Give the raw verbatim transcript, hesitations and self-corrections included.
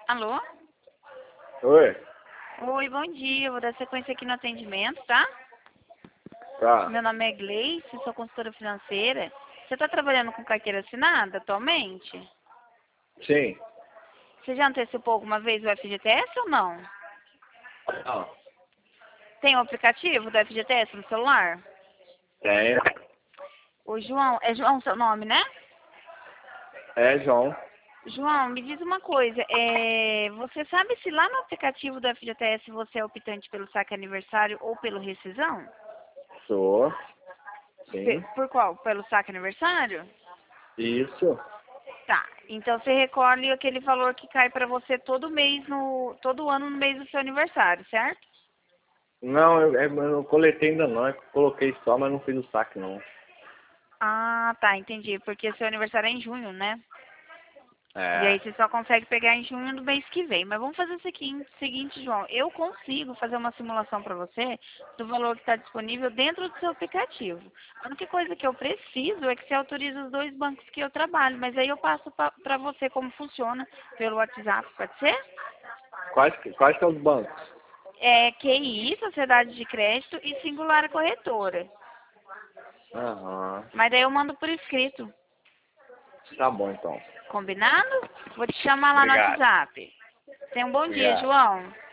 Alô? Oi? Oi, bom dia. Eu vou dar sequência aqui no atendimento, tá? Tá. Meu nome é Gleice, sou consultora financeira. Você está trabalhando com carteira assinada atualmente? Sim. Você já antecipou alguma vez o F G T S ou não? Não. Tem o aplicativo do F G T S no celular? Tem. O João, é João seu nome, né? É, João. João, me diz uma coisa, é, você sabe se lá no aplicativo do F G T S você é optante pelo saque aniversário ou pelo rescisão? Sou. Pe- Sim. Por qual? Pelo saque aniversário? Isso. Tá, então você recolhe aquele valor que cai pra você todo mês, no, todo ano no mês do seu aniversário, certo? Não, eu, eu não coletei ainda não. Eu coloquei só, mas não fiz o saque não. Ah, tá, entendi, porque seu aniversário é em junho, né? E aí É. você só consegue pegar em junho do mês que vem. Mas vamos fazer o seguinte, seguinte, João. Eu consigo fazer uma simulação para você do valor que está disponível dentro do seu aplicativo. A única coisa que eu preciso é que você autorize os dois bancos que eu trabalho. Mas aí eu passo para você como funciona pelo WhatsApp, pode ser? Quais, que- quais são os bancos? É Q I, Sociedade de Crédito e Singular Corretora. Aham. Mas daí eu mando por escrito. Tá bom, então. Combinado? Vou te chamar lá no Obrigado. WhatsApp. Tenha um bom dia, Obrigado. João.